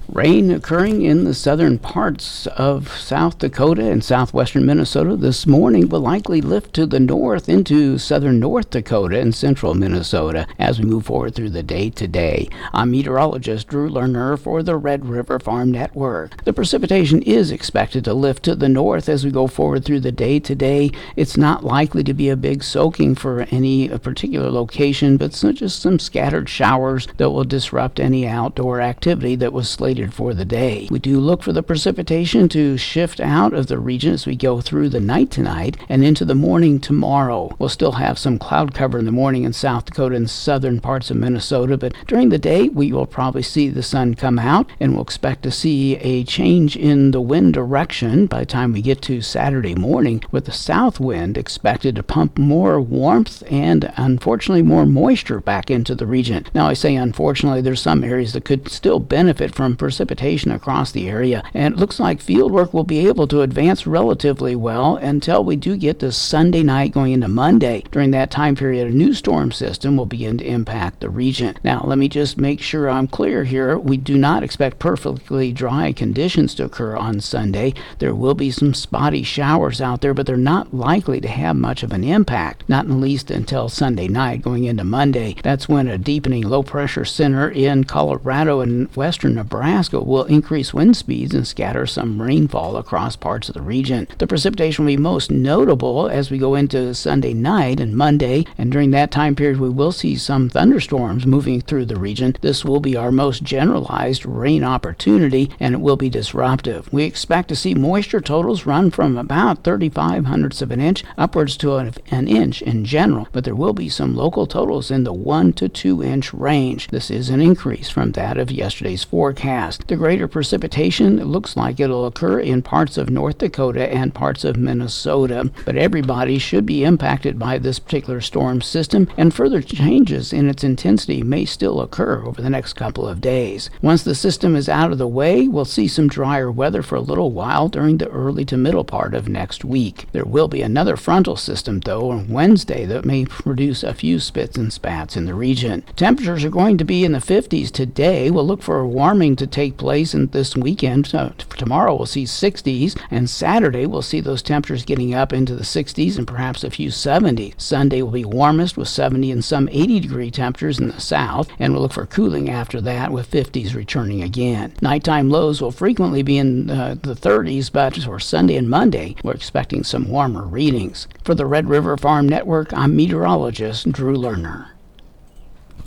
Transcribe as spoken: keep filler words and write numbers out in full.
Rain occurring in the southern parts of South Dakota and southwestern Minnesota this morning will likely lift to the north into southern North Dakota and central Minnesota as we move forward through the day today. I'm meteorologist Drew Lerner for the Red River Farm Network. The precipitation is expected to lift to the north as we go forward through the day today. It's not likely to be a big soaking for any particular location, but just some scattered showers that will disrupt any outdoor activity that was slated for the day. We do look for the precipitation to shift out of the region as we go through the night tonight and into the morning tomorrow. We'll still have some cloud cover in the morning in South Dakota and southern parts of Minnesota, but during the day we will probably see the sun come out, and we'll expect to see a change in the wind direction by the time we get to Saturday morning, with the south wind expected to pump more warmth and unfortunately more moisture back into the region. Now I say unfortunately, there's some areas that could still benefit from precipitation across the area, and it looks like field work will be able to advance relatively well until we do get to Sunday night going into Monday. During that time period, a new storm system will begin to impact the region. Now let me just make sure I'm clear here. We do not expect perfectly dry conditions to occur on Sunday. There will be some spotty showers out there, but they're not likely to have much of an impact, not at least until Sunday night going into Monday. That's when a deepening low pressure center in Colorado and western Nebraska will increase wind speeds and scatter some rainfall across parts of the region. The precipitation will be most notable as we go into Sunday night and Monday, and during that time period we will see some thunderstorms moving through the region. This will be our most generalized rain opportunity, and it will be disruptive. We expect to see moisture totals run from about thirty-five hundredths of an inch upwards to an, an inch in general, but there will be some local totals in the one to two inch range. This is an increase from that of yesterday's forecast. The greater precipitation looks like it'll occur in parts of North Dakota and parts of Minnesota, but everybody should be impacted by this particular storm system, and further changes in its intensity may still occur over the next couple of days. Once the system is out of the way, we'll see some drier weather for a little while during the early to middle part of next week. There will be another frontal system, though, on Wednesday that may produce a few spits and spats in the region. Temperatures are going to be in the fifties today. We'll look for a warming to take place in this weekend. So tomorrow we'll see sixties, and Saturday we'll see those temperatures getting up into the sixties and perhaps a few seventies. Sunday will be warmest with seventy and some eighty degree temperatures in the south, and we'll look for cooling after that with fifties returning again. Nighttime lows will frequently be in uh, the thirties, but for Sunday and Monday we're expecting some warmer readings. For the Red River Farm Network, I'm meteorologist Drew Lerner.